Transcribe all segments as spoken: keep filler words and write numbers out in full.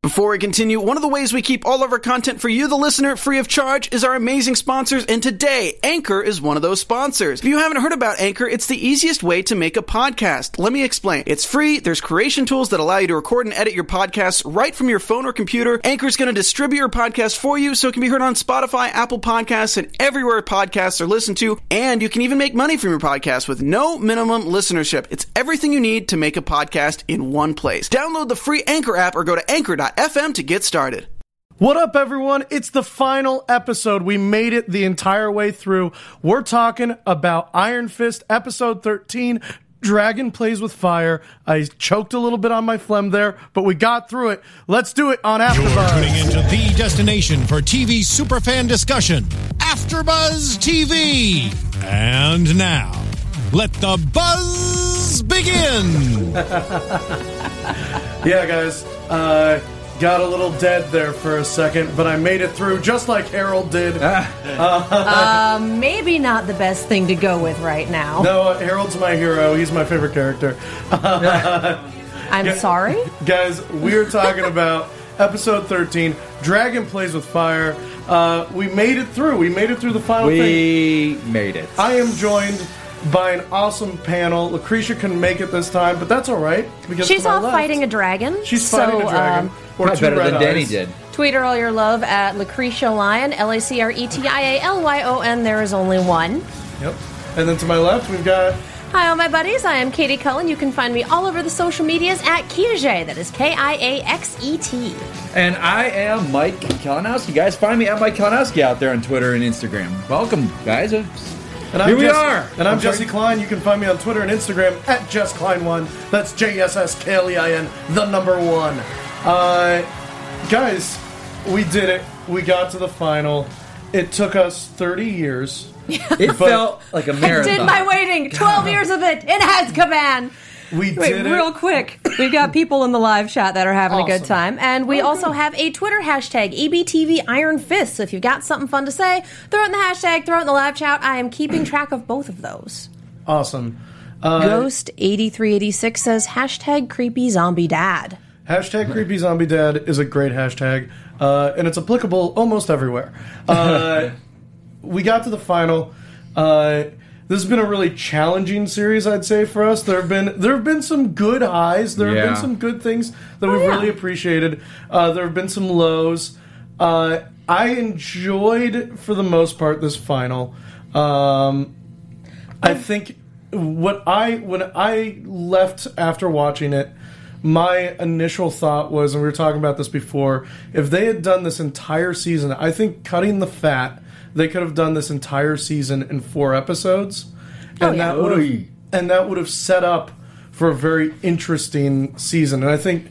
Before we continue, one of the ways we keep all of our content for you, the listener, free of charge is our amazing sponsors, and today, Anchor is one of those sponsors. If you haven't heard about Anchor, it's the easiest way to make a podcast. Let me explain. It's free, there's creation tools that allow you to record and edit your podcasts right from your phone or computer. Anchor's going to distribute your podcast for you so it can be heard on Spotify, Apple Podcasts, and everywhere podcasts are listened to, and you can even make money from your podcast with no minimum listenership. It's everything you need to make a podcast in one place. Download the free Anchor app or go to anchor dot f m to get started. What up, everyone? It's the final episode. We made it the entire way through. We're talking about Iron Fist, episode thirteen, Dragon Plays with Fire. I choked a little bit on my phlegm there, but we got through it. Let's do it on AfterBuzz. You're tuning into the destination for T V superfan discussion, AfterBuzz T V. And now, let the buzz begin. Yeah, guys, uh, got a little dead there for a second, but I made it through just like Harold did. Uh, uh, maybe not the best thing to go with right now. No, Harold's my hero. He's my favorite character. Uh, I'm gu- sorry? Guys, we're talking about episode thirteen, Dragon Plays with Fire. Uh, we made it through. We made it through the final we thing. We made it. I am joined by an awesome panel. Lucretia couldn't make it this time, but that's all right. Because She's to my off left, fighting a dragon. She's so, fighting a dragon. Um, or Probably two better red than Danny eyes. did. tweet her all your love at Lucretia Lyon, L A C R E T I A L Y O N. There is only one. Yep. And then to my left, we've got... Hi, all my buddies. I am Katie Cullen. You can find me all over the social medias at Kiaxet. That is K I A X E T. And I am Mike Kalinowski. Guys, find me at Mike Kalinowski out there on Twitter and Instagram. Welcome, guys. And I'm Here we Jesse, are. And I'm, I'm sorry. Jesse Klein. You can find me on Twitter and Instagram at Jess Klein one. That's J S S K L E I N, the number one. Uh, guys, we did it. We got to the final. It took us thirty years. It felt like a marathon. I did my waiting. twelve years of it in Azkaban. We Wait, did it. real quick. We've got people in the live chat that are having a Awesome. good time. And we Oh, also good. have a Twitter hashtag, E B T V Iron Fist. So if you've got something fun to say, throw it in the hashtag, throw it in the live chat. I am keeping track of both of those. Awesome. Uh, Ghost eighty-three eighty-six says, hashtag creepy zombie dad. Hashtag Creepy Zombie Dad is a great hashtag, uh, and it's applicable almost everywhere. Uh, we got to the final. Uh, this has been a really challenging series, I'd say, for us. There have been there have been some good highs. There have Yeah. been some good things that we've yeah. really appreciated. Uh, there have been some lows. Uh, I enjoyed, for the most part, this final. Um, I think what I when I left after watching it, my initial thought was, and we were talking about this before, if they had done this entire season, I think cutting the fat, they could have done this entire season in four episodes, and Oh, yeah. that would have Oy. and that would have set up for a very interesting season. And I think,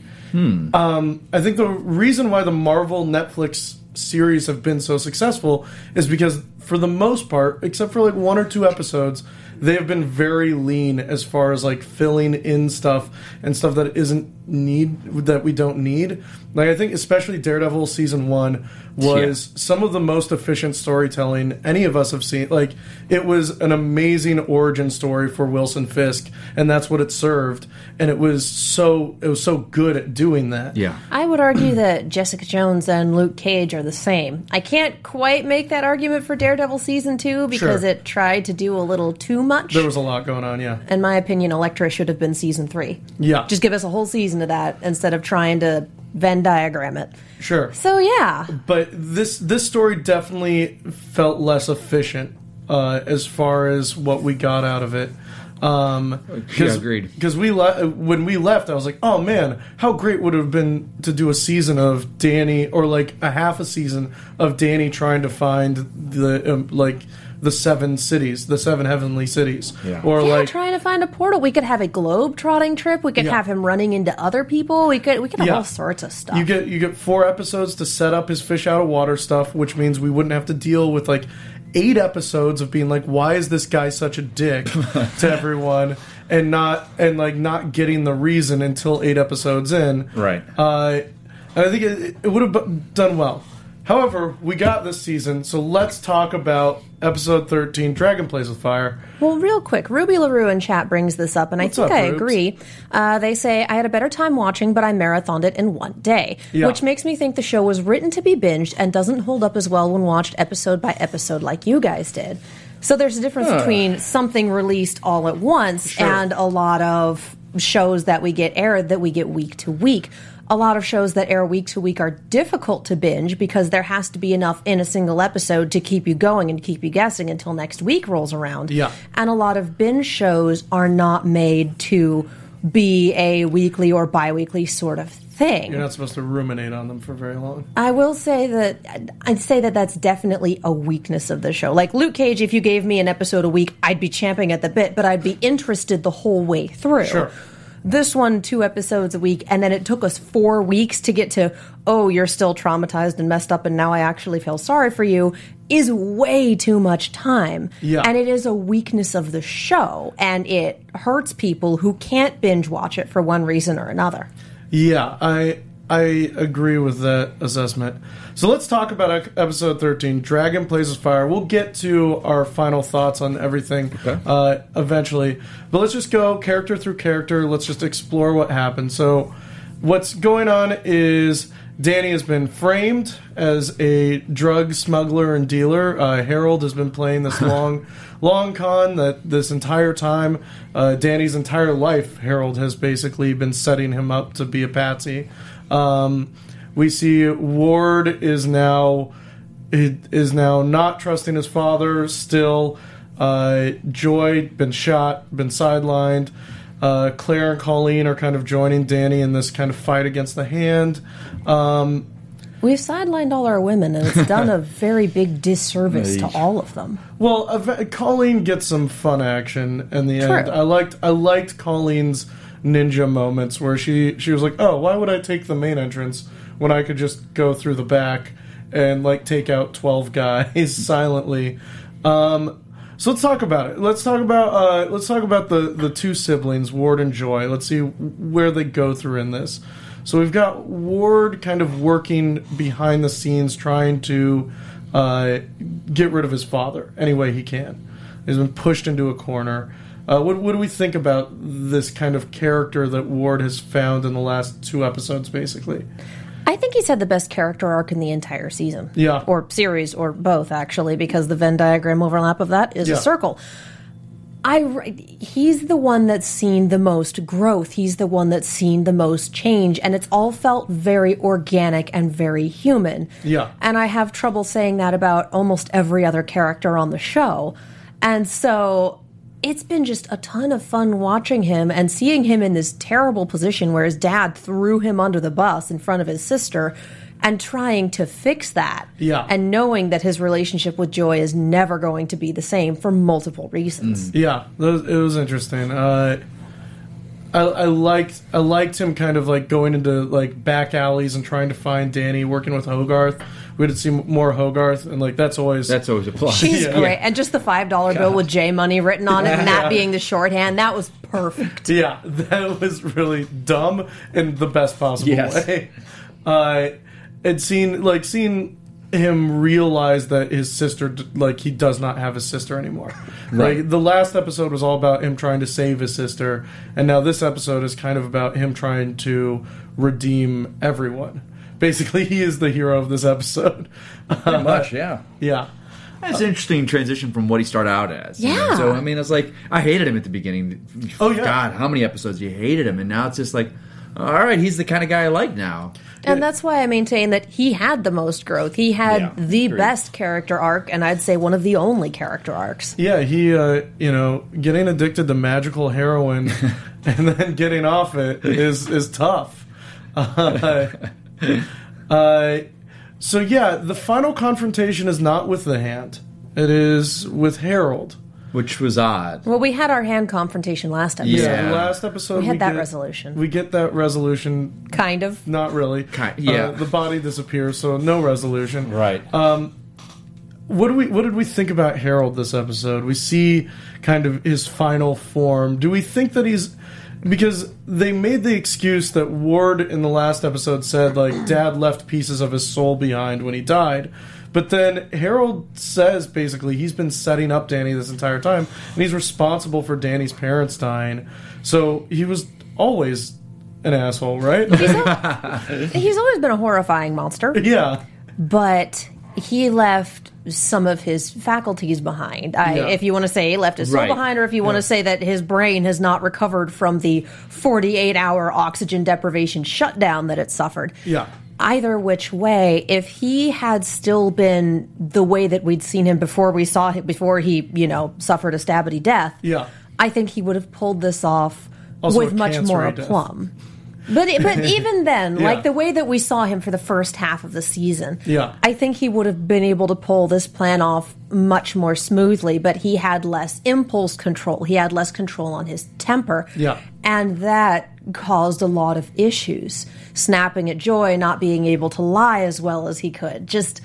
um, I think the reason why the Marvel Netflix series have been so successful is because, for the most part, except for like one or two episodes, they have been very lean as far as like filling in stuff and stuff that isn't need that we don't need. Like I think especially Daredevil season one was Yeah. some of the most efficient storytelling any of us have seen. Like it was an amazing origin story for Wilson Fisk, and that's what it served. And it was so it was so good at doing that. Yeah. I would argue that Jessica Jones and Luke Cage are the same. I can't quite make that argument for Daredevil season two because Sure. it tried to do a little too much. There was a lot going on. Yeah. In my opinion, Elektra should have been season three. Yeah. Just give us a whole season of that instead of trying to Venn diagram it. Sure. So yeah, But this this story definitely felt less efficient uh, as far as what we got out of it. Um, Yeah, agreed. Because we le- when we left, I was like, "Oh man, how great would it have been to do a season of Danny, or like a half a season of Danny trying to find the um, like the seven cities, the seven heavenly cities, Yeah. or yeah, like trying to find a portal. We could have a globe trotting trip. We could Yeah. have him running into other people. We could we could have Yeah. all sorts of stuff. You get you get four episodes to set up his fish out of water stuff, which means we wouldn't have to deal with like eight episodes of being like, why is this guy such a dick to everyone, and not and like not getting the reason until eight episodes in. Right. Uh, and I think it, it would have done well. However, we got this season, so let's talk about episode thirteen, Dragon Plays with Fire. Well, real quick, Ruby LaRue in chat brings this up, and What's I think up, I Rubes? agree. Uh, they say, I had a better time watching, but I marathoned it in one day. Yeah. Which makes me think the show was written to be binged and doesn't hold up as well when watched episode by episode like you guys did. So there's a difference Huh. between something released all at once Sure. and a lot of shows that we get aired that we get week to week. A lot of shows that air week to week are difficult to binge because there has to be enough in a single episode to keep you going and keep you guessing until next week rolls around. Yeah. And a lot of binge shows are not made to be a weekly or bi-weekly sort of thing. You're not supposed to ruminate on them for very long. I will say that I'd say that that's definitely a weakness of the show. Like Luke Cage, if you gave me an episode a week, I'd be champing at the bit, but I'd be interested the whole way through. Sure. This one, two episodes a week, and then it took us four weeks to get to, oh, you're still traumatized and messed up, and now I actually feel sorry for you, is way too much time. Yeah. And it is a weakness of the show, and it hurts people who can't binge watch it for one reason or another. Yeah, I I agree with that assessment. So let's talk about ec- episode thirteen, Dragon Plays with Fire. We'll get to our final thoughts on everything Okay. uh, eventually. But let's just go character through character. Let's just explore what happened. So what's going on is Danny has been framed as a drug smuggler and dealer. Uh, Harold has been playing this long, long con that this entire time, uh, Danny's entire life, Harold has basically been setting him up to be a patsy. Um, we see Ward is now is now not trusting his father. Still, uh, Joy been shot, been sidelined. Uh, Claire and Colleen are kind of joining Danny in this kind of fight against the Hand. Um, We've sidelined all our women, and it's done a very big disservice to all of them. well, ev- Colleen gets some fun action in the True. end. I liked I liked Colleen's ninja moments where she she was like, "Oh, why would I take the main entrance when I could just go through the back and like take out twelve guys silently?" Um, so let's talk about it. Let's talk about uh, let's talk about the the two siblings, Ward and Joy. Let's see where they go through in this. So we've got Ward kind of working behind the scenes, trying to uh, get rid of his father any way he can. He's been pushed into a corner. Uh, what, what do we think about this kind of character that Ward has found in the last two episodes, basically? I think he's had the best character arc in the entire season. Yeah. Or series, or both, actually, because the Venn diagram overlap of that is Yeah. a circle. I, he's the one that's seen the most growth. He's the one that's seen the most change, and it's all felt very organic and very human. Yeah. And I have trouble saying that about almost every other character on the show. And so it's been just a ton of fun watching him and seeing him in this terrible position where his dad threw him under the bus in front of his sister and trying to fix that. Yeah. And knowing that his relationship with Joy is never going to be the same for multiple reasons. Yeah, it was, it was interesting. Uh, I, I liked I liked him kind of like going into like back alleys and trying to find Danny, working with Hogarth. We had to see more Hogarth, and like that's always That's always a plus. She's Yeah. great. And just the five dollar bill with J Money written on it and that being the shorthand, that was perfect. yeah, that was really dumb in the best possible Yes. way. Uh, and seeing like seeing him realize that his sister d- like he does not have his sister anymore. Right. Like the last episode was all about him trying to save his sister, and now this episode is kind of about him trying to redeem everyone. Basically, he is the hero of this episode. Pretty much, yeah. Yeah. That's an interesting transition from what he started out as. you know? Yeah. So, I mean, it's like, I hated him at the beginning. Oh, yeah. God, how many episodes you hated him? And now it's just like, all right, he's the kind of guy I like now. And that's why I maintain that he had the most growth. He had Yeah, the agreed. best character arc, and I'd say one of the only character arcs. Yeah, he, uh, you know, getting addicted to magical heroin and then getting off it is is tough. Uh, uh, so yeah, the final confrontation is not with the Hand; it is with Harold. Which was odd. Well, we had our hand confrontation last episode. Yeah, Yeah. the last episode We had that get, resolution. We get that resolution. Kind of. Not really. Ki- yeah. Uh, the body disappears, so no resolution. Right. What do we? What did we think about Harold this episode? We see kind of his final form. Do we think that he's? because they made the excuse that Ward in the last episode said, like, Dad left pieces of his soul behind when he died. But then Harold says, basically, he's been setting up Danny this entire time, and he's responsible for Danny's parents dying. So he was always an asshole, right? He's, al- he's always been a horrifying monster. Yeah. But he left some of his faculties behind. I, Yeah. If you want to say he left his soul Right. behind, or if you want Yeah. to say that his brain has not recovered from the forty-eight hour oxygen deprivation shutdown that it suffered. Yeah. Either which way, if he had still been the way that we'd seen him before we saw him, before he, you know, suffered a stabby death, Yeah. I think he would have pulled this off Also with a much more cancer-y death. aplomb. But but even then, Yeah. like the way that we saw him for the first half of the season, Yeah. I think he would have been able to pull this plan off much more smoothly. But he had less impulse control. He had less control on his temper. Yeah. And that caused a lot of issues. Snapping at Joy, not being able to lie as well as he could. Just,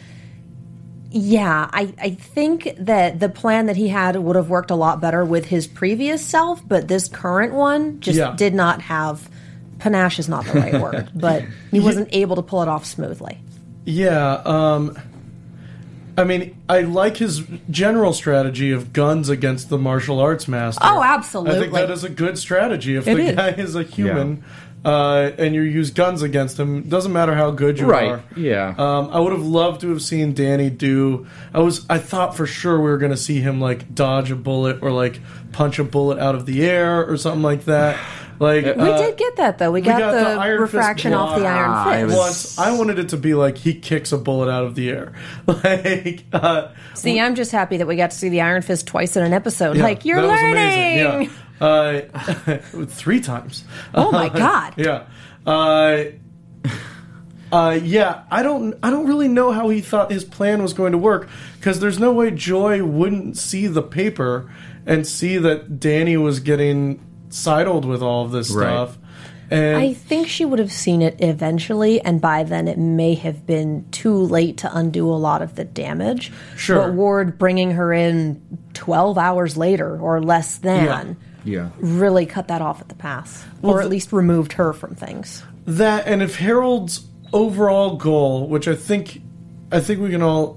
yeah, I, I think that the plan that he had would have worked a lot better with his previous self, but this current one just Yeah. did not have, panache is not the right word, but he wasn't able to pull it off smoothly. Yeah, um... I mean, I like his general strategy of guns against the martial arts master. Oh, absolutely. I think that is a good strategy. If It the is. guy is a human uh, and you use guns against him, doesn't matter how good you Right, are. yeah. Um, I would have loved to have seen Danny do. I was. I thought for sure we were going to see him like dodge a bullet or like punch a bullet out of the air or something like that. Like We uh, did get that, though. We got, got the the, Iron Fist refraction off the block. Iron Ah, it Fist. was- Once I wanted it to be like he kicks a bullet out of the air. Like, uh, See, I'm just happy that we got to see the Iron Fist twice in an episode. yeah, like, you're that was learning! amazing. Yeah. Uh, three times. Oh, my God. Yeah. Uh, uh, yeah, I don't. I don't really know how he thought his plan was going to work because there's no way Joy wouldn't see the paper and see that Danny was getting sidled with all of this Right. stuff. And I think she would have seen it eventually, and by then it may have been too late to undo a lot of the damage. Sure. But Ward bringing her in twelve hours later, or less than, Yeah. really cut that off at the pass. Well, or the- at least removed her from things. that, and if Harold's overall goal, which I think, I think we can all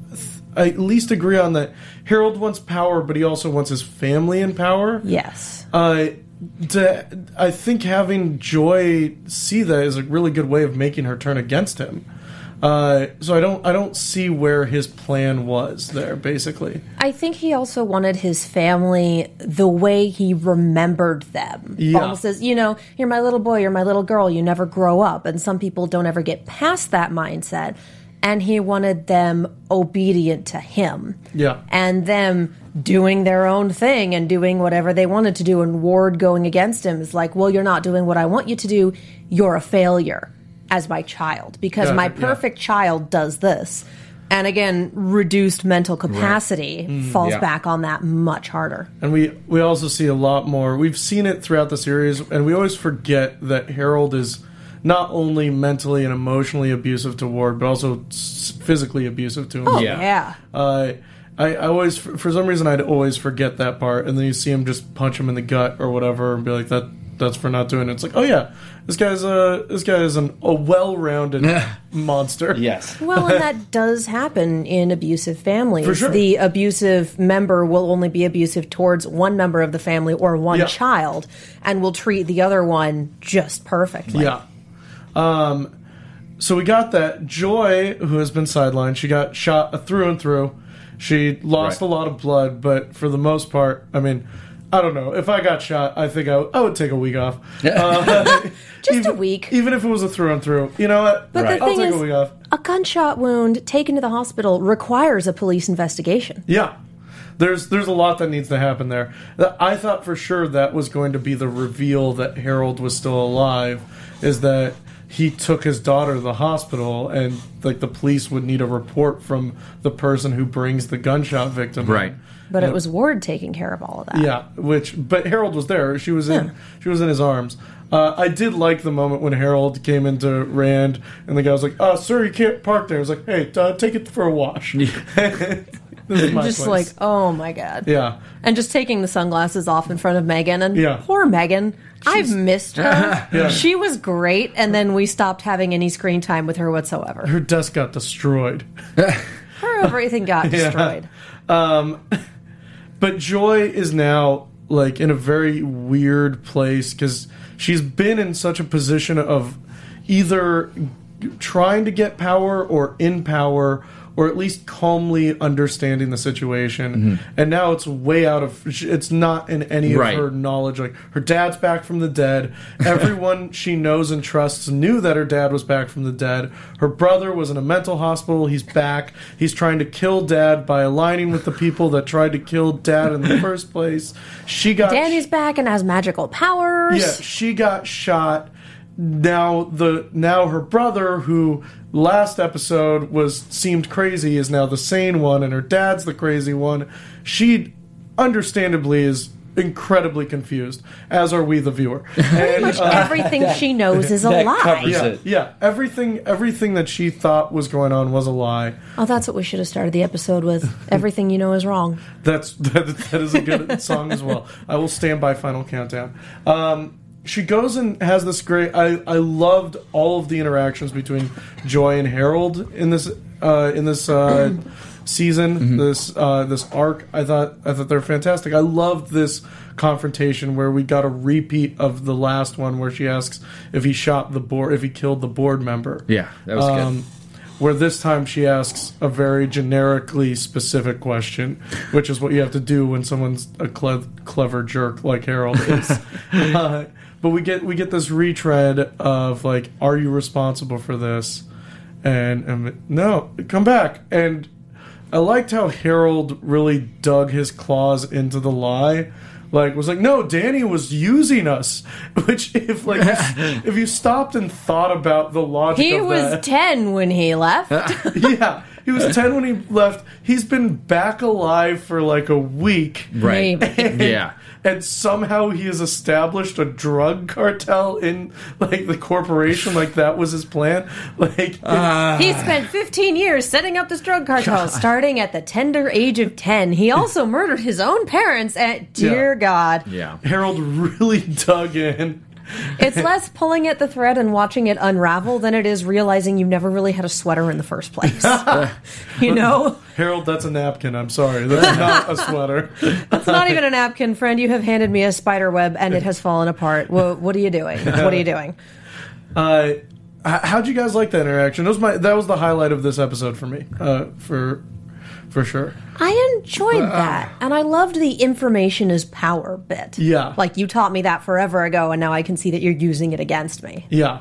th- at least agree on that, Harold wants power, but he also wants his family in power. Yes. Uh, to, I think having Joy see that is a really good way of making her turn against him. Uh, so I don't, I don't see where his plan was there. Basically, I think he also wanted his family the way he remembered them. Yeah. Almost as, you know, you're my little boy, you're my little girl, you never grow up. And some people don't ever get past that mindset. And he wanted them obedient to him. Yeah. And them doing their own thing and doing whatever they wanted to do. And Ward going against him is like, well, you're not doing what I want you to do. You're a failure as my child. Because Yeah, my yeah. perfect child does this. And again, reduced mental capacity falls yeah. back on that much harder. and we we also see a lot more. We've seen it throughout the series, and we always forget that Harold is not only mentally and emotionally abusive to Ward, but also s- physically abusive to him. Oh, Yeah. yeah. Uh, I, I always, for some reason, I'd always forget that part, and then you see him just punch him in the gut or whatever, and be like, "That, that's for not doing it." It's like, oh yeah, this guy's a this guy is an, a well-rounded monster. Yes. Well, and that does happen in abusive families. For sure. The abusive member will only be abusive towards one member of the family or one Yeah. child, and will treat the other one just perfectly. Yeah. Um, so we got that. Joy, who has been sidelined, she got shot through and through. She lost Right. a lot of blood, but for the most part, I mean, I don't know. If I got shot, I think I, w- I would take a week off. Uh, Just even, a week. Even if it was a through and through. You know what? But Right. the I'll thing take is, a week off. a gunshot wound taken to the hospital requires a police investigation. Yeah. There's there's a lot that needs to happen there. Th- I thought for sure that was going to be the reveal that Harold was still alive, is that he took his daughter to the hospital and like the police would need a report from the person who brings the gunshot victim. in. Right. But it was Ward taking care of all of that. Yeah, which but Harold was there. She was in Yeah. she was in his arms. Uh, I did like the moment when Harold came into Rand and the guy was like, "Oh, sir, you can't park there." I was like, "Hey, uh, take it for a wash." This is my Just place. like, oh my God. yeah. And just taking the sunglasses off in front of Megan. And Yeah. poor Megan. I've missed her. Yeah. She was great, and then we stopped having any screen time with her whatsoever. Her desk got destroyed. Her everything got destroyed. Um, but Joy is now like in a very weird place because she's been in such a position of either trying to get power or in power, or at least calmly understanding the situation. Mm-hmm. And now it's way out of, it's not in any of right. her knowledge. Like, her dad's back from the dead. Everyone she knows and trusts knew that her dad was back from the dead. Her brother was in a mental hospital. He's back. He's trying to kill dad by aligning with the people that tried to kill dad in the first place. She got... Danny's back and has magical powers. Yeah, she got shot. Now the now her brother, who last episode was seemed crazy, is now the sane one, and her dad's the crazy one. She, understandably, is incredibly confused, as are we, the viewer. Pretty much uh, everything she knows is a that lie. covers Yeah, it. yeah. Everything, everything that she thought was going on was a lie. Oh, that's what we should have started the episode with. Everything you know is wrong. That's that, that is a good song as well. I will stand by Final Countdown. Um, She goes and has this great. I, I loved all of the interactions between Joy and Harold in this uh, in this uh, season, mm-hmm. this uh, this arc. I thought I thought they're fantastic. I loved this confrontation where we got a repeat of the last one, where she asks if he shot the board, if he killed the board member. Yeah, that was um, good. Where this time she asks a very generically specific question, which is what you have to do when someone's a cle- clever jerk like Harold is. uh, But we get we get this retread of like, are you responsible for this? And, and no, come back. And I liked how Harold really dug his claws into the lie. Like, was like, no, Danny was using us. Which, if like, if you stopped and thought about the logic He of was that, ten when he left. yeah, he was ten when he left. He's been back alive for like a week. Right. Maybe. Yeah. And somehow he has established a drug cartel in like the corporation. Like, that was his plan. Like, Uh, He spent fifteen years setting up this drug cartel, starting at the tender age of ten. He also murdered his own parents. And dear Yeah. God, yeah. Harold really dug in. it's less pulling at the thread and watching it unravel than it is realizing you never really had a sweater in the first place. You know, Harold, that's a napkin. I'm sorry, that's not a sweater. it's not even a napkin, friend. You have handed me a spider web and it has fallen apart. Well, what are you doing? What are you doing? Uh, h- how'd you guys like that interaction? That was my that was the highlight of this episode for me. Uh, for for sure. I enjoyed that, and I loved the information is power bit. Yeah. Like, you taught me that forever ago, and now I can see that you're using it against me. Yeah.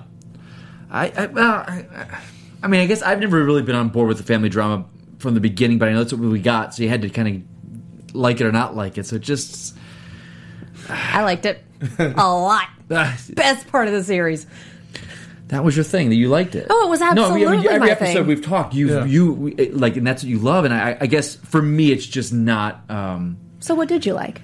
I, I well, I, I mean, I guess I've never really been on board with the family drama from the beginning, but I know that's what we got, so you had to kind of like it or not like it. So it just, I liked it a lot. Best part of the series. that was your thing, that you liked it. Oh, it was absolutely no, I mean, every my episode thing. we've talked, you Yeah. you we- like, and that's what you love. And I, I guess for me, it's just not. Um, So what did you like?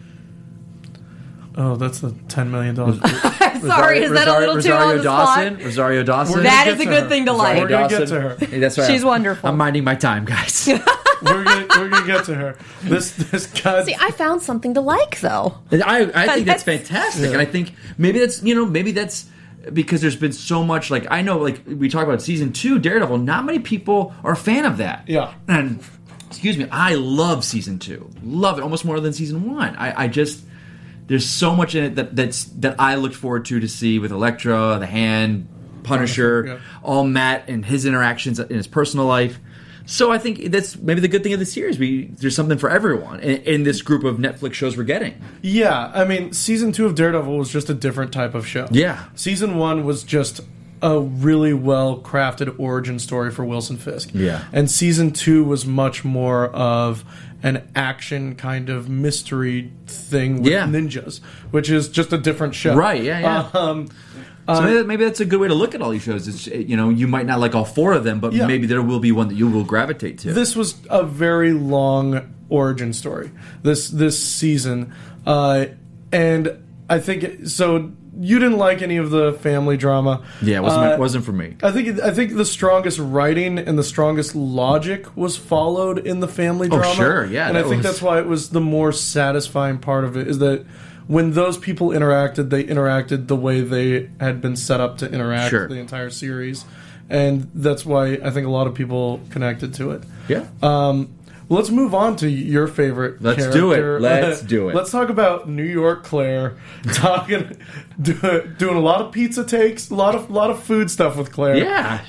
Oh, that's the ten million dollars. Sorry, is that a little too on the Dawson? spot? Rosario Dawson. That Get is a to good her. thing to Rosario like. We're gonna get to her. Hey, that's right. She's wonderful. I'm minding my time, guys. we're gonna we're gonna get to her. This this guy. See, I found something to like, though. I, I think that's That's- fantastic, Yeah. and I think maybe that's you know maybe that's because there's been so much, like, I know, like we talk about season two Daredevil, not many people are a fan of that. Yeah. And excuse me, I love season two, love it almost more than season one. I, I just there's so much in it that that's that I looked forward to to see with Elektra, the Hand, Punisher, Yeah. all Matt and his interactions in his personal life. So I think that's maybe the good thing of the series. We there's something for everyone in, in this group of Netflix shows we're getting. Yeah, I mean, season two of Daredevil was just a different type of show. Yeah. Season one was just a really well crafted origin story for Wilson Fisk. Yeah. And season two was much more of an action kind of mystery thing with Yeah. ninjas, which is just a different show. Right, yeah, yeah. Um, So maybe, maybe that's a good way to look at all these shows. It's, you know, you might not like all four of them, but Yeah. maybe there will be one that you will gravitate to. This was a very long origin story. This this season, uh, and I think it, so. You didn't like any of the family drama. yeah, it wasn't, Uh, it wasn't for me. I think I think the strongest writing and the strongest logic was followed in the family Oh, drama. sure, yeah, and I that think was- that's why it was the more satisfying part of it. Is that when those people interacted, they interacted the way they had been set up to interact Sure. the entire series. And that's why I think a lot of people connected to it. Yeah. Um, let's move on to your favorite Let's character. do it. Let's do it. Let's talk about New York Claire. Talking, do, doing a lot of pizza takes, a lot of lot of food stuff with Claire. Yeah.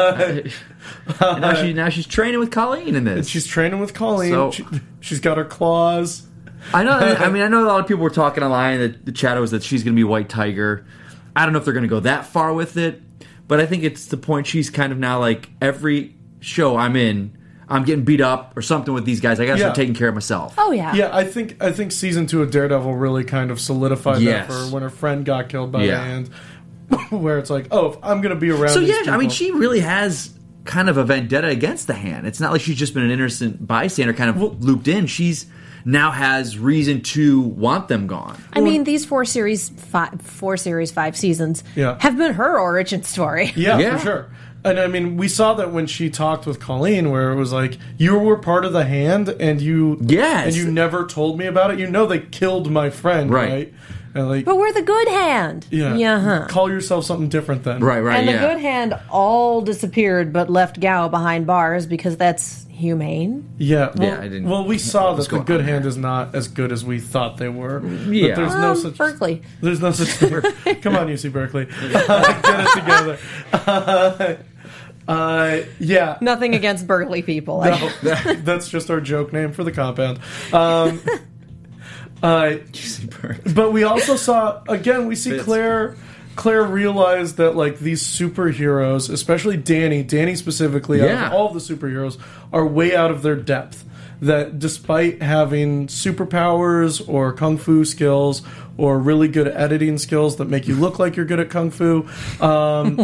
And now, she, now she's training with Colleen in this. She's training with Colleen. So- she, she's got her claws. I know. I mean, I know a lot of people were talking online. That the chat was that she's going to be White Tiger. I don't know if they're going to go that far with it, but I think it's the point. She's kind of now like every show I'm in, I'm getting beat up or something with these guys. I got to Yeah. start taking care of myself. Oh yeah. Yeah, I think I think season two of Daredevil really kind of solidified Yes. that for her when her friend got killed by Yeah. the hand. Where it's like, oh, if I'm going to be around. So these yeah, I mean, people- she really has kind of a vendetta against the hand. It's not like she's just been an innocent bystander, kind of Well- looped in. She's now has reason to want them gone. I mean, these four series, five, four series, five seasons Yeah. have been her origin story. Yeah, Yeah. for sure. And I mean, we saw that when she talked with Colleen, where it was like, you were part of the hand, and you, Yes. and you never told me about it. You know, they killed my friend, Right. right? And like, But we're the good hand. yeah, Yeah. huh. call yourself something different then, Right, right, And yeah. the good hand all disappeared, but left Gao behind bars because that's humane. Yeah, well, Yeah, I didn't- well, we saw what's that the going good on hand there? is not as good as we thought they were. Yeah. But there's no Um, such Berkeley. There's no such thing. Come on, U C Berkeley, uh, get it together. Uh, uh, yeah, Nothing against Berkeley people. no, that's just our joke name for the compound. Um, uh, but we also saw again. We see Fits. Claire. Claire realized that like these superheroes, especially Danny, Danny specifically, out Yeah. of all of the superheroes, are way out of their depth. That despite having superpowers or kung fu skills or really good editing skills that make you look like you're good at kung fu, um,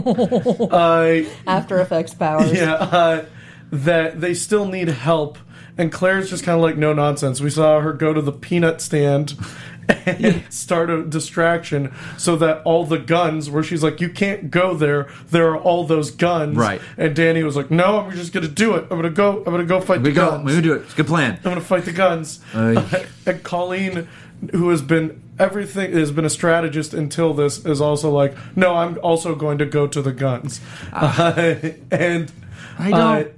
uh, After Effects powers. yeah, uh, that they still need help. And Claire's just kind of like, no nonsense. We saw her go to the peanut stand and start a distraction so that all the guns, where she's like, you can't go there, there are all those guns. Right. And Danny was like, no, I'm just going to do it. I'm going to go, I'm going to go fight We the go. guns. We do it. It's a good plan. I'm going to fight the guns. Aye. And Colleen, who has been everything, has been a strategist until this, is also like, no, I'm also going to go to the guns. Uh, and I uh, don't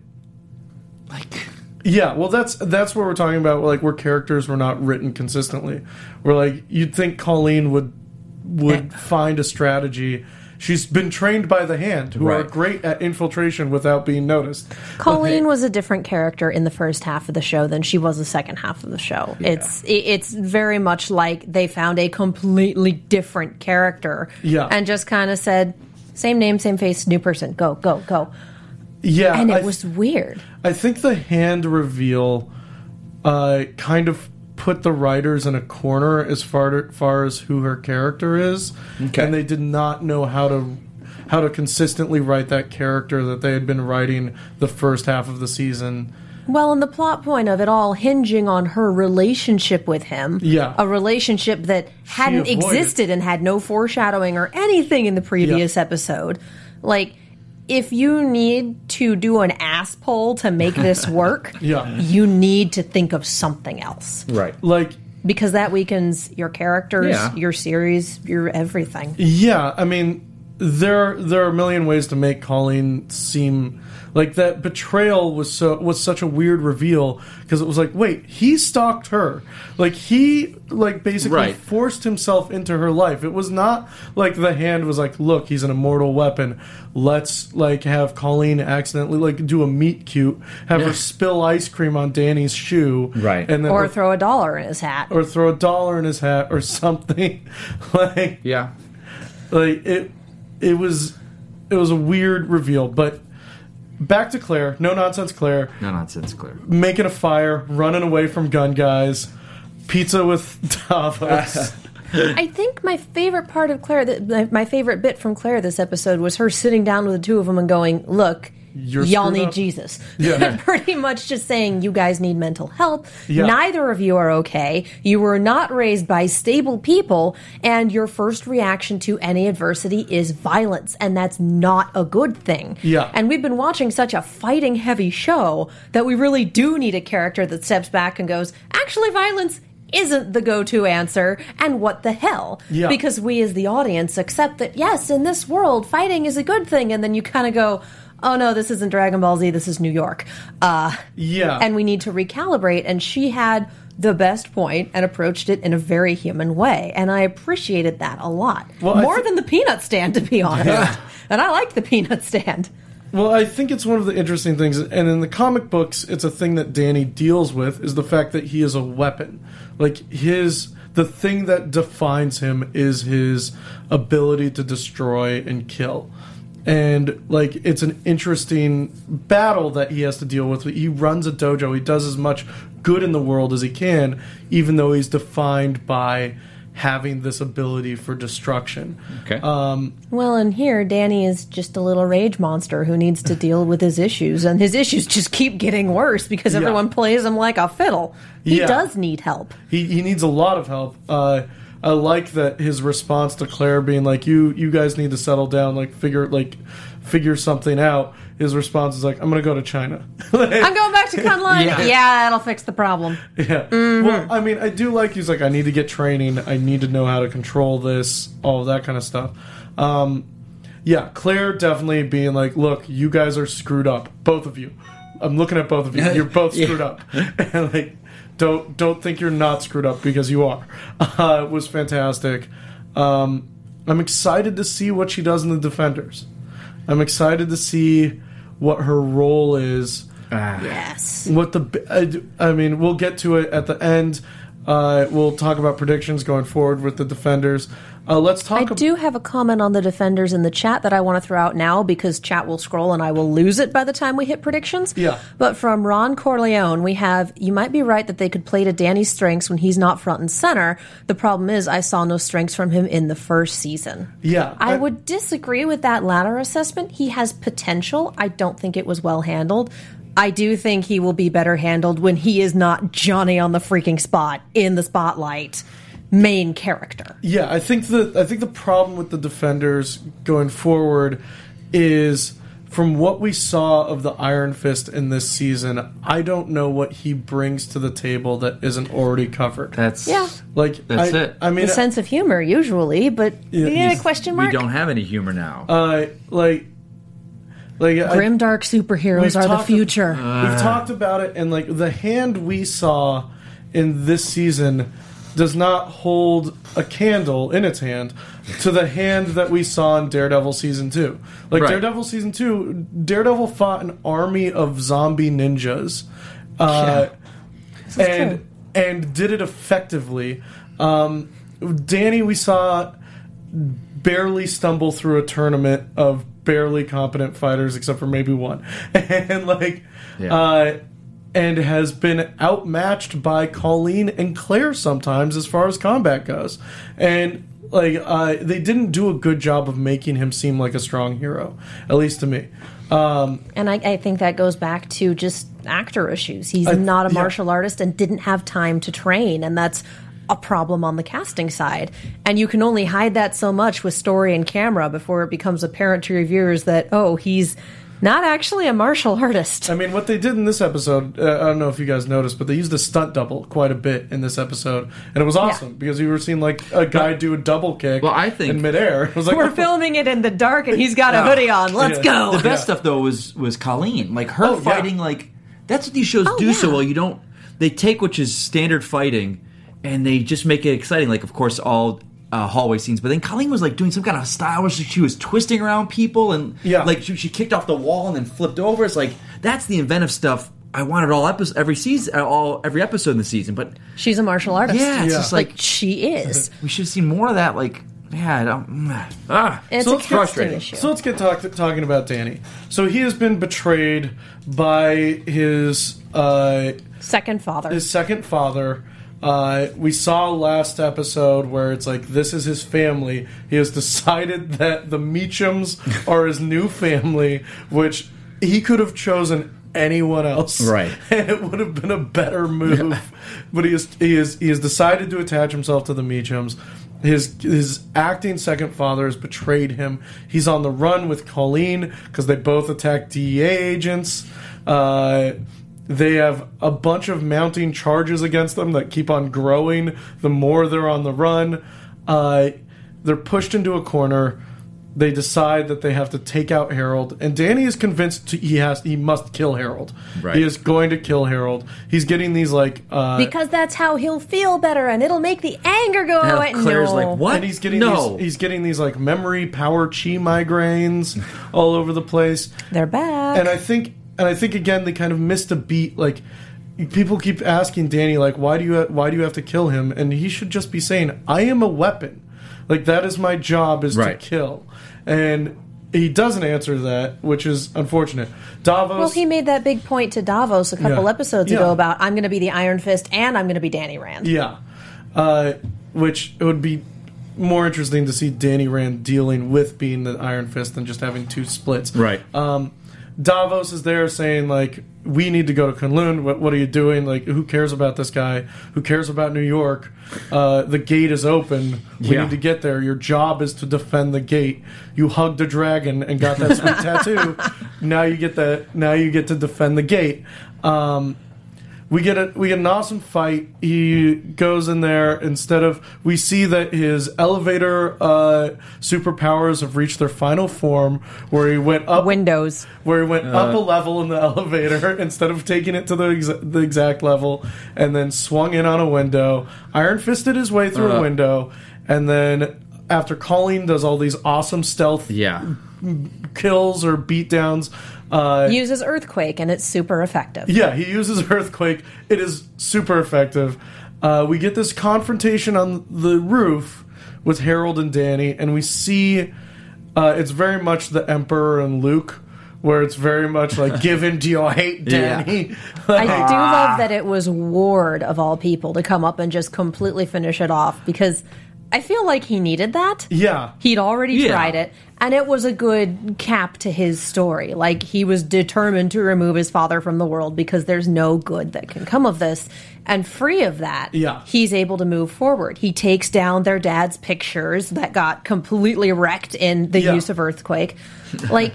like. yeah, well, that's that's what we're talking about. Like, where characters were not written consistently. Where like you'd think Colleen would would find a strategy. She's been trained by the Hand, who are Right. great at infiltration without being noticed. Colleen was a different character in the first half of the show than she was the second half of the show. It's it- it's very much like they found a completely different character, Yeah. and just kind of said, "Same name, same face, new person. Go, go, go." Yeah, And it I, was weird. I think the Hand reveal uh, kind of put the writers in a corner as far far as who her character is, Okay. and they did not know how to how to consistently write that character that they had been writing the first half of the season. Well, and the plot point of it all hinging on her relationship with him. Yeah. A relationship that hadn't avoided. existed and had no foreshadowing or anything in the previous Yeah. episode. Like, if you need to do an ass pull to make this work, Yeah. you need to think of something else. Right. Like, Because that weakens your characters, Yeah. your series, your everything. yeah, I mean, there there are a million ways to make Colleen seem like that. Betrayal was so was such a weird reveal because it was like, wait, he stalked her, like he like basically Right. forced himself into her life. It was not like the Hand was like, look, he's an immortal weapon. Let's like have Colleen accidentally like do a meet cute, have Yeah. her spill ice cream on Danny's shoe, Right. and then Or her- throw a dollar in his hat. or throw a dollar in his hat or something. like Yeah. like it it was it was a weird reveal. But back to Claire, no nonsense Claire, No nonsense, Claire. making a fire, running away from gun guys, pizza with Davos. I think my favorite part of Claire, th- my- my favorite bit from Claire this episode was her sitting down with the two of them and going, "Look, You're y'all screwed need up." Jesus." Yeah. Pretty much just saying, you guys need mental help. Yeah. Neither of you are okay. You were not raised by stable people, and your first reaction to any adversity is violence, and that's not a good thing. Yeah. And we've been watching such a fighting-heavy show that we really do need a character that steps back and goes, "Actually, violence isn't the go-to answer, and what the hell? Yeah. Because we as the audience accept that, yes, in this world, fighting is a good thing, and then you kind of go, oh no, this isn't Dragon Ball Z, this is New York. Uh, Yeah. And we need to recalibrate, and she had the best point and approached it in a very human way, and I appreciated that a lot. Well, I More thi- than the peanut stand, to be honest. Yeah. And I like the peanut stand. Well, I think it's one of the interesting things, and in the comic books, it's a thing that Danny deals with, is the fact that he is a weapon. Like, his... the thing that defines him is his ability to destroy and kill. And, like, it's an interesting battle that he has to deal with. He runs a dojo. He does as much good in the world as he can, even though he's defined by having this ability for destruction. Okay. Um, Well, and here, Danny is just a little rage monster who needs to deal with his issues, and his issues just keep getting worse because Yeah. everyone plays him like a fiddle. He Yeah. does need help. He he needs a lot of help. Uh, I like that his response to Claire being like, "You you guys need to settle down, like figure like figure something out." His response is like, "I'm gonna go to China." Like, I'm going back to Kunlun. Yeah. Yeah. that'll fix the problem. yeah. Well, I mean, I do like he's like, "I need to get training. I need to know how to control this, all of that kind of stuff." Um, yeah, Claire definitely being like, "Look, you guys are screwed up, both of you. I'm looking at both of you. You're both Yeah. screwed up." And like, don't don't think you're not screwed up because you are. Uh, it was fantastic. Um, I'm excited to see what she does in the Defenders. I'm excited to see what her role is. Yes. What the I, d- I mean, we'll get to it at the end. Uh, we'll talk about predictions going forward with the Defenders. Uh, let's talk. I ab- do have a comment on the Defenders in the chat that I want to throw out now because chat will scroll and I will lose it by the time we hit predictions. Yeah. But from Ron Corleone, we have, you might be right that they could play to Danny's strengths when he's not front and center. The problem is I saw no strengths from him in the first season. Yeah, I I- would disagree with that latter assessment. He has potential. I don't think it was well handled. I do think he will be better handled when he is not Johnny on the freaking spot in the spotlight main character. Yeah, I think the I think the problem with the Defenders going forward is from what we saw of the Iron Fist in this season, I don't know what he brings to the table that isn't already covered. That's Yeah. Like That's I, it. I mean, The sense of humor, usually, but Yeah, yeah, he's- question mark. we don't have any humor now. uh, like, like I- Grim dark superheroes We've are the talked- future. We've talked about it, and like the hand we saw in this season does not hold a candle in its hand to the hand that we saw in Daredevil season two. Like Right. Daredevil season two, Daredevil fought an army of zombie ninjas, uh, and true. and did it effectively. Um, Danny, we saw barely stumble through a tournament of barely competent fighters, except for maybe one, and like, Yeah. uh, and has been outmatched by Colleen and Claire sometimes as far as combat goes, and like uh, they didn't do a good job of making him seem like a strong hero, at least to me. Um, And I, I think that goes back to just actor issues. He's I- not a yeah. martial artist and didn't have time to train, and that's a problem on the casting side. And you can only hide that so much with story and camera before it becomes apparent to your viewers that, oh, he's not actually a martial artist. I mean, what they did in this episode, uh, I don't know if you guys noticed, but they used a stunt double quite a bit in this episode, and it was awesome because you were seeing like a guy do a double kick Well, I think- in midair. It was like, We're oh, filming it in the dark, and he's got a hoodie on. Let's Yeah. go. The best stuff though was was Colleen, like her Oh, yeah. fighting. Like that's what these shows Oh, do so yeah. well. You don't they take which is standard fighting, and they just make it exciting. Like of course all uh, hallway scenes, but then Colleen was like doing some kind of style where she, she was twisting around people, and Yeah. like she, she kicked off the wall and then flipped over. It's like that's the inventive stuff I wanted all episode every season, uh, all every episode in the season. But She's a martial artist. yeah, it's Yeah. just like Like, she is. we should see more of that. Like yeah, I don't, ah, It's So a let's get- casting frustrating. issue. So let's get talk, talking about Danny. So he has been betrayed by his uh, Second father. his second father. Uh, we saw last episode where it's like this is his family. He has decided that the Meachums are his new family, which he could have chosen anyone else, Right. And it would have been a better move. But he is he is he has decided to attach himself to the Meachums. His his acting second father has betrayed him. He's on the run with Colleen because they both attacked D E A agents. Uh, they have a bunch of mounting charges against them that keep on growing the more they're on the run. Uh, they're pushed into a corner. They decide that they have to take out Harold, and Danny is convinced to, he has he must kill Harold. Right. He is going to kill Harold. He's getting these like uh, because that's how he'll feel better, and it'll make the anger go Now away. Claire's no. like, what? and he's getting no. these, he's getting these like memory power chi migraines all over the place. They're back. And I think and I think again they kind of missed a beat. Like people keep asking Danny like, why do you why do you have to kill him? And he should just be saying, I am a weapon. Like that is my job is Right. to kill. And he doesn't answer that, which is unfortunate. Davos. Well, he made that big point to Davos a couple Yeah. episodes Yeah. ago about I'm going to be the Iron Fist and I'm going to be Danny Rand. Yeah. Uh, which it would be more interesting to see Danny Rand dealing with being the Iron Fist than just having two splits. Right. Um, Davos is there saying, like, we need to go to Kunlun. What, what are you doing? Like, who cares about this guy? Who cares about New York? Uh, the gate is open. We Yeah. need to get there. Your job is to defend the gate. You hugged a dragon and got that sweet tattoo. Now you get that. Now you get to defend the gate. Um, We get a we get an awesome fight. He goes in there instead of we see that his elevator uh, superpowers have reached their final form, where he went up Windows. where he went up a level in the elevator instead of taking it to the ex- the exact level, and then swung in on a window. Iron fisted his way through a Uh. window, and then after Colleen does all these awesome stealth Yeah. kills or beatdowns. Uh, Uses Earthquake, and it's super effective. Yeah, he uses Earthquake. It is super effective. Uh, we get this confrontation on the roof with Harold and Danny, and we see uh, it's very much the Emperor and Luke, where it's very much like, give in to your hate, Danny. I do love that it was Ward, of all people, to come up and just completely finish it off, because I feel like he needed that. Yeah. He'd already Yeah. tried it, and it was a good cap to his story. Like, he was determined to remove his father from the world because there's no good that can come of this. And free of that, Yeah. he's able to move forward. He takes down their dad's pictures that got completely wrecked in the Yeah. use of Earthquake. Like,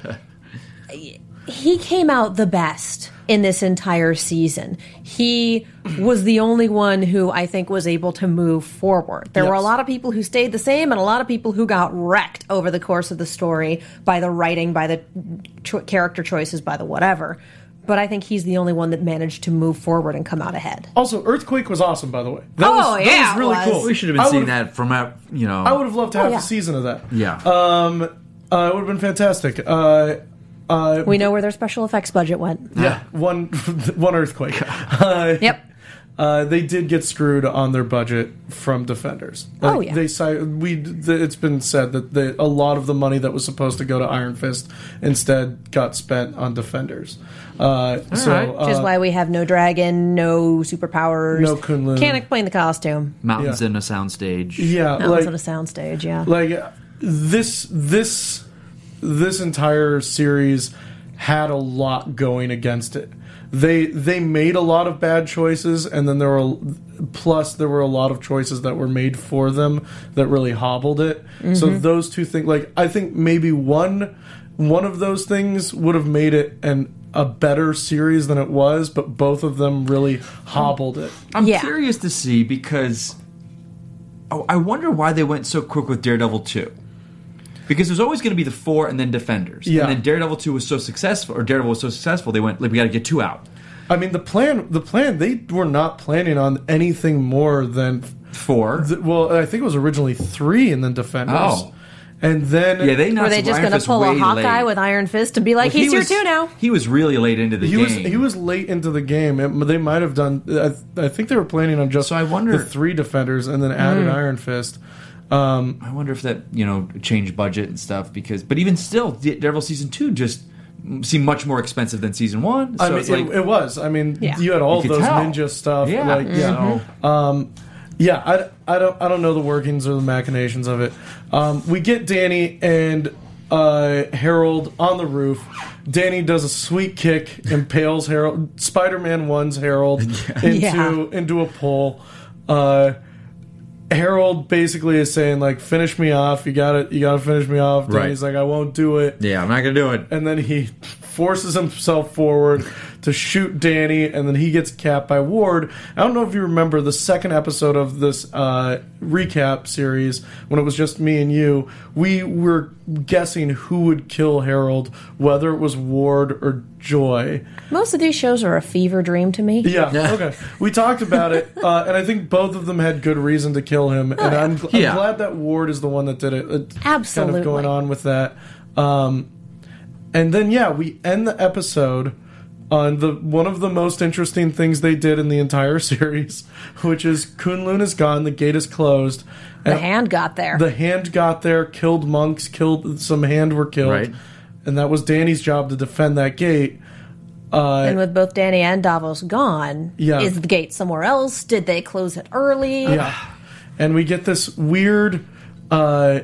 he came out the best in this entire season. He was the only one who I think was able to move forward. There Yes. were a lot of people who stayed the same and a lot of people who got wrecked over the course of the story by the writing, by the cho- character choices, by the whatever. But I think he's the only one that managed to move forward and come out ahead. Also, Earthquake was awesome, by the way. That Oh, was, that yeah, was really it was. cool. We should have I been seeing would've- that from our, you know. I would have loved to have Oh, yeah. a season of that. Yeah. Um, uh, it would have been fantastic. Uh, uh, We know where their special effects budget went. yeah, one one earthquake. Uh, Yep. Uh, they did get screwed on their budget from Defenders. Like, Oh, yeah. They ci- we th- it's been said that they, a lot of the money that was supposed to go to Iron Fist instead got spent on Defenders. Uh, so right. Which is uh, why we have no dragon, no superpowers. No Kunlun. Can't explain the costume. Mountains yeah. in a soundstage. yeah, That like was on a soundstage, yeah. like this this this entire series had a lot going against it. They they made a lot of bad choices, and then there were plus there were a lot of choices that were made for them that really hobbled it. So those two things, like I think maybe one one of those things would have made it an a better series than it was, but both of them really hobbled it. I'm Yeah. curious to see because oh, I wonder why they went so quick with Daredevil two. Because there's always going to be the four and then Defenders. Yeah. And then Daredevil two was so successful, or Daredevil was so successful, they went, like, we got to get two out. I mean, the plan the plan they were not planning on anything more than Four. Th- well, I think it was originally three, and then Defenders. Oh. And then yeah, they Were announced they just Iron going to Fist pull a way Hawkeye late. with Iron Fist and be like, Well, he's he here was- too now? He was really late into the he game. was he was late into the game. It, they might have done. I, I think they were planning on just So I wonder- the three Defenders and then added Iron Fist. Um, I wonder if that, you know, changed budget and stuff because, but even still, Daredevil season two just seemed much more expensive than season one. So I mean, it's like, it, it was. I mean, Yeah. you had all You could those tell. ninja stuff. yeah, like, yeah. so- Um, yeah, I, I don't I don't know the workings or the machinations of it. Um, we get Danny and uh, Harold on the roof. Danny does a sweet kick, impales Harold. Spider-Man one's Harold into Yeah. into a pole. Uh, Harold basically is saying like, "Finish me off. You got to You got to finish me off." Right. Danny's like, "I won't do it." yeah, I'm not going to do it. And then he forces himself forward to shoot Danny, and then he gets capped by Ward. I don't know if you remember the second episode of this uh, recap series when it was just me and you. We were guessing who would kill Harold, whether it was Ward or Joy. Most of these shows are a fever dream to me. Yeah, okay. We talked about it, uh, and I think both of them had good reason to kill him, and I'm, gl- Yeah. I'm glad that Ward is the one that did it. It's Absolutely. kind of going on with that. Um, and then, yeah, we end the episode on the one of the most interesting things they did in the entire series, which is Kunlun is gone, the gate is closed. The and hand got there. The hand got there, killed monks, killed some hand were killed, Right. and that was Danny's job to defend that gate. Uh, and with both Danny and Davos gone, Yeah. is the gate somewhere else? Did they close it early? Yeah, and we get this weird uh,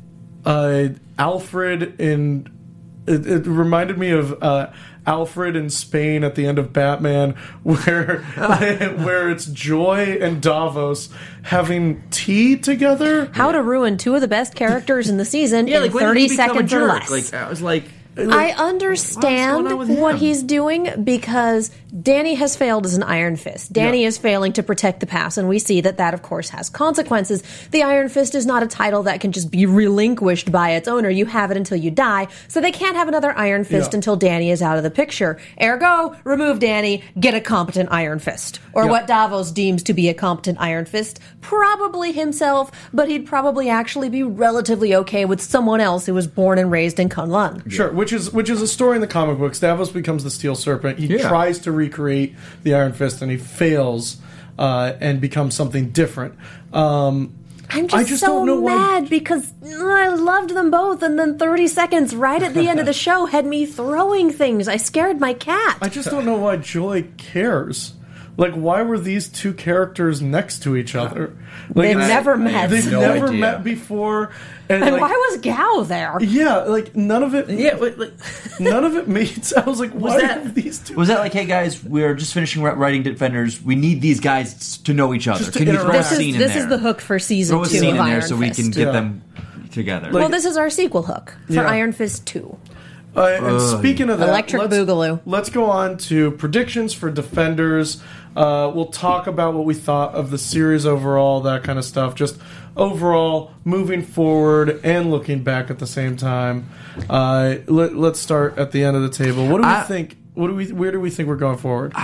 uh, Alfred in. It, it reminded me of uh, Alfred in Spain at the end of Batman, where where it's Joy and Davos having tea together. How to ruin two of the best characters in the season Yeah, in like when did thirty he become a seconds or jerk? less. Like I was like, I understand What's going on with what him? he's doing because Danny has failed as an Iron Fist. Danny Yeah. is failing to protect the past, and we see that that, of course, has consequences. The Iron Fist is not a title that can just be relinquished by its owner. You have it until you die, so they can't have another Iron Fist Yeah. until Danny is out of the picture. Ergo, remove Danny, get a competent Iron Fist. Or Yeah. what Davos deems to be a competent Iron Fist. Probably himself, but he'd probably actually be relatively okay with someone else who was born and raised in Kunlun. Sure, which is which is a story in the comic books. Davos becomes the Steel Serpent. He Yeah. tries to recreate the Iron Fist, and he fails uh, and becomes something different. Um, I'm just, I just so don't know why- mad because mm, I loved them both, and then thirty seconds right at the end of the show had me throwing things. I scared my cat. I just don't know why Joy cares. Like, why were these two characters next to each other? Like, They've it's- never met. They've No never idea. met before, and, and like, why was Gao there? yeah, like none of it. yeah, wait, like, None of it made sense. I was like, why that- are these two? was that like, hey guys, we're just finishing ri- writing Defenders. We need these guys to know each other. Just to Can you throw a interact. This scene is in this there? is the hook for season Throw a two scene of in Iron there so we Fist. can get Yeah. them together. well, this is our sequel hook for Yeah. Iron Fist two. Uh, and speaking of that, Electric let's, Boogaloo. let's go on to predictions for Defenders. Uh, we'll talk about what we thought of the series overall, that kind of stuff. Just overall, moving forward and looking back at the same time. Uh, let, let's start at the end of the table. What do we I- think? What do we? Where do we think we're going forward?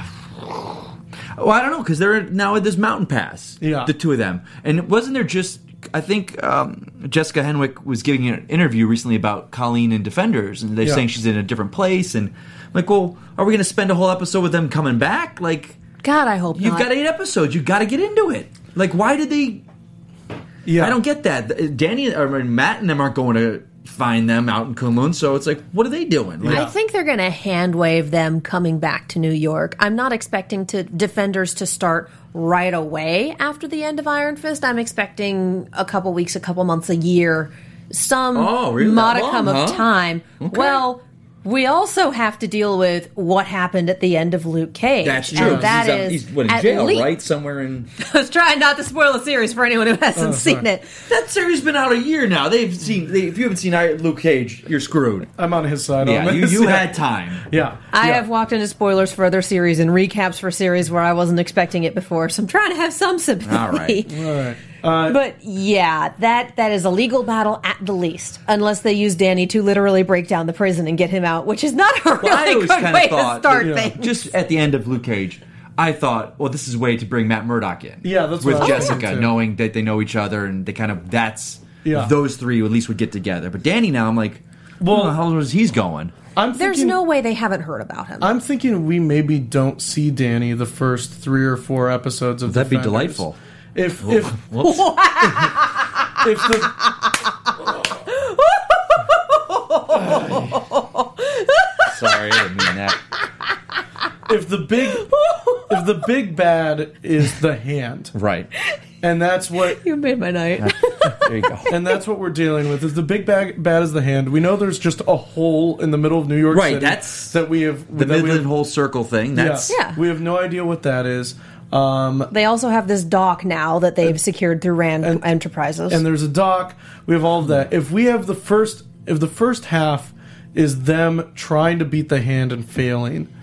Well, I don't know because they're now at this mountain pass. Yeah. the two of them, and wasn't there just? I think um, Jessica Henwick was giving an interview recently about Colleen and Defenders, and they're Yeah. saying she's in a different place. And I'm like, well, are we going to spend a whole episode with them coming back? Like, God, I hope you've not. got eight episodes. You've got to get into it. Like, why did they? Yeah, I don't get that. Danny or Matt and them aren't going to find them out in Kunlun, so it's like, what are they doing? Like, I think they're going to hand wave them coming back to New York. I'm not expecting to Defenders to start right away after the end of Iron Fist. I'm expecting a couple weeks, a couple months, a year, some Oh, really? That modicum long, of huh? time. Okay. Well, we also have to deal with what happened at the end of Luke Cage. That's true. And that he's, is he's what, in at jail, least- right? Somewhere in. I was trying not to spoil the series for anyone who hasn't seen it. That series has been out a year now. They've seen. They, if you haven't seen I- Luke Cage, you're screwed. I'm on his side. Yeah, on you, this. you Yeah. had time. Yeah, I yeah. have walked into spoilers for other series and recaps for series where I wasn't expecting it before, so I'm trying to have some sympathy. All right. All right. Uh, But yeah, that that is a legal battle at the least, unless they use Danny to literally break down the prison and get him out, which is not a really Well, I always good kind way of thought to start that- yeah. things. just at the end of Luke Cage, I thought, well, this is a way to bring Matt Murdock in. Yeah, that's with what I was Jessica, thinking, too. knowing that they know each other and they kind of that's Yeah. those three at least would get together. But Danny now, I'm like, Well- well, how is he's going? I'm There's thinking, no way they haven't heard about him. I'm thinking we maybe don't see Danny the first three or four episodes of That'd be Defenders. delightful. If if Whoops. if the Sorry, I didn't mean that. if the big if the big bad is the hand, Right. and that's what You made my night. There you go. and that's what we're dealing with. Is the big bad bad is the hand? We know there's just a hole in the middle of New York Right, City that's that we have The that we Midland have, whole circle thing. That's yeah, Yeah. we have no idea what that is. Um, They also have this dock now that they've secured through Rand and- Enterprises. and there's a dock. We have all of that. If we have the first, if the first half is them trying to beat the hand and failing,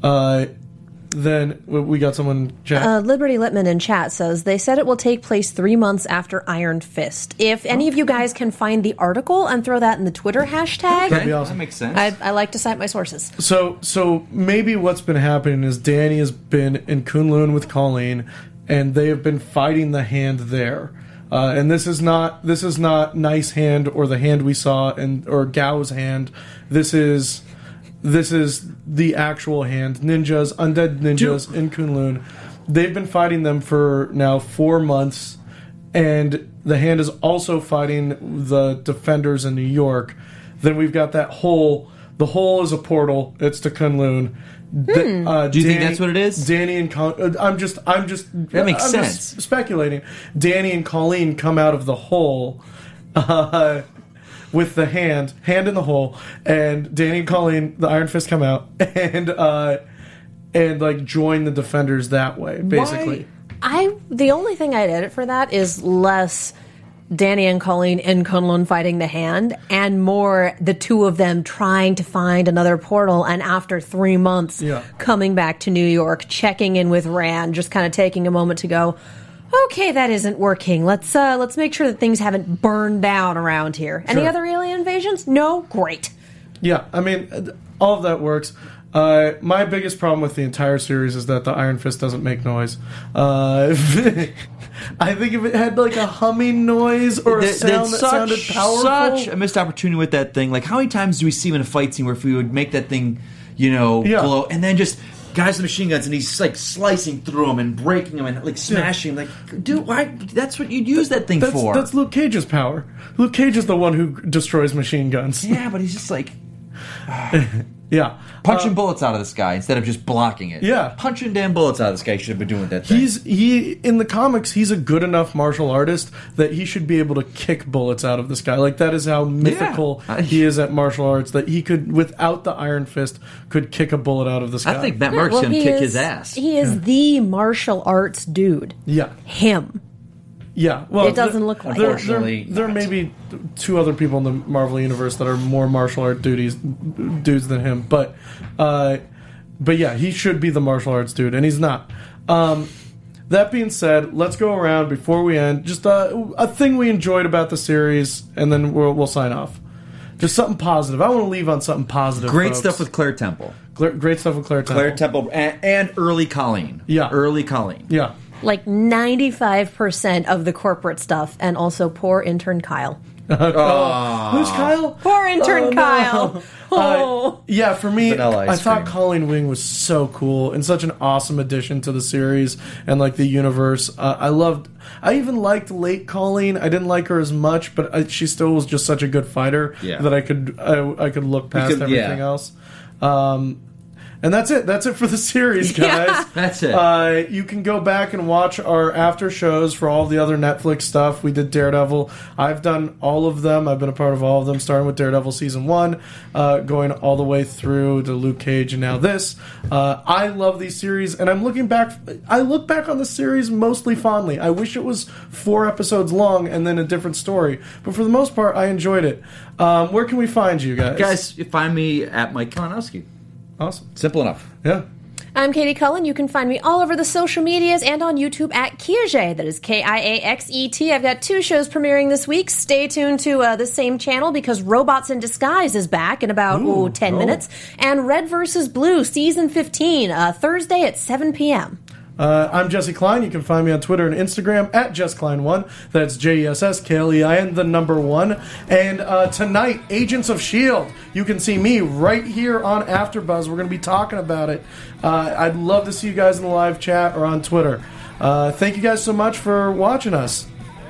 Uh, then we got someone chat. Uh, Liberty Littman in chat says they said it will take place three months after Iron Fist. If any of you guys can find the article and throw that in the Twitter hashtag, Okay, be awesome. that makes sense. I, I like to cite my sources. So, so maybe what's been happening is Danny has been in Kunlun with Colleen, and they have been fighting the hand there. Uh, and this is not this is not Nice Hand or the hand we saw in or Gao's hand. This is this is the actual hand. Ninjas, undead ninjas in Kunlun. They've been fighting them for now four months, and the hand is also fighting the defenders in New York. Then we've got that hole. The hole is a portal. It's to Kunlun. Hmm. Uh, Do you think that's what it is? Danny and Col- uh, I'm just, I'm just, That makes I'm sense. Just speculating. Danny and Colleen come out of the hole uh, with the hand, hand in the hole, and Danny and Colleen, the Iron Fist, come out and uh, and like join the defenders that way, basically. I the only thing I'd edit for that is less Danny and Colleen in Kunlun fighting the hand, and more the two of them trying to find another portal, and after three months Yeah. coming back to New York, checking in with Rand, just kind of taking a moment to go, okay, that isn't working. Let's uh, let's make sure that things haven't burned down around here. Any Sure. other alien invasions? No? Great. Yeah, I mean, uh, all of that works. Uh, my biggest problem with the entire series is that the Iron Fist doesn't make noise. Uh, I think if it had like a humming noise or a There- sound there's that such, sounded powerful, Such a missed opportunity with that thing. Like, how many times do we see him in a fight scene where if we would make that thing, you know, Yeah. glow, and then just guys with machine guns, and he's like slicing through them and breaking them and like smashing them. Like, dude, why? That's what you'd use that thing that's, for. that's Luke Cage's power. Luke Cage is the one who destroys machine guns. yeah, but he's just like Yeah. punching Uh, bullets out of this guy instead of just blocking it. Yeah. punching damn bullets out of this guy. He should have been doing that thing. He's he in the comics. He's a good enough martial artist that he should be able to kick bullets out of this guy. Like that is how mythical I- he is at martial arts. That he could, without the Iron Fist, could kick a bullet out of this guy. I think Matt Mark's Well, gonna he kick is- his ass. He is the martial arts dude. Yeah, Him. yeah. Well, It doesn't there- look like there, it. Unfortunately, There, there not. may be two other people in the Marvel universe that are more martial art duties dudes than him, but uh, but yeah, he should be the martial arts dude, and he's not. Um, that being said, let's go around before we end. Just uh, a thing we enjoyed about the series, and then we'll, we'll sign off. Just something positive. I want to leave on something positive. Great folks. stuff with Claire Temple. Claire, great stuff with Claire Temple. Claire Temple and, and early Colleen. Yeah. early Colleen. Yeah. Like ninety-five percent of the corporate stuff, and also poor intern Kyle. Who's Kyle? Poor intern Oh, no. Kyle. Oh. Uh, yeah, for me, Vanilla ice I thought cream. Colleen Wing was so cool and such an awesome addition to the series and like the universe. Uh, I loved. I even liked late Colleen. I didn't like her as much, but I, she still was just such a good fighter Yeah. that I could I, I could look past could- everything yeah. else. Um, and that's it. That's it for the series, guys. Yeah. That's it. Uh, you can go back and watch our after shows for all the other Netflix stuff. We did Daredevil. I've done all of them. I've been a part of all of them, starting with Daredevil season one, uh, going all the way through to Luke Cage, and now this. Uh, I love these series, and I'm looking back. I look back on the series mostly fondly. I wish it was four episodes long and then a different story, but for the most part, I enjoyed it. Um, where can we find you guys? Guys, you find me at Mike Kalinowski. Awesome. Simple enough. Yeah. I'm Katie Cullen. You can find me all over the social medias and on YouTube at Kiaxet. That is K I A X E T. I've got two shows premiering this week. Stay tuned to uh, the same channel because Robots in Disguise is back in about ooh, ten oh. minutes. And Red versus. Blue, Season fifteen, uh, Thursday at seven p.m. Uh, I'm Jesse Klein. You can find me on Twitter and Instagram at Jess Klein one. That's J E S S K L E I N, the number one. And uh, tonight, Agents of S H I E L D. You can see me right here on AfterBuzz. We're going to be talking about it. Uh, I'd love to see you guys in the live chat or on Twitter. Uh, thank you guys so much for watching us.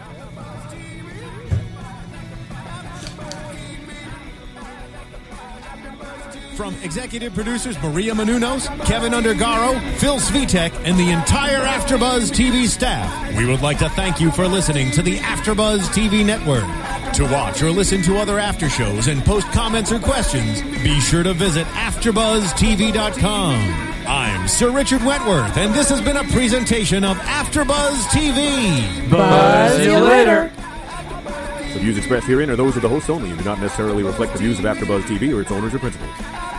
From executive producers Maria Menounos, Kevin Undergaro, Phil Svitek, and the entire AfterBuzz T V staff, we would like to thank you for listening to the AfterBuzz T V network. To watch or listen to other after shows and post comments or questions, be sure to visit after buzz T V dot com. I'm Sir Richard Wentworth, and this has been a presentation of AfterBuzz T V. Buzz you later. The views expressed herein are those of the hosts only and do not necessarily reflect the views of AfterBuzz T V or its owners or principals.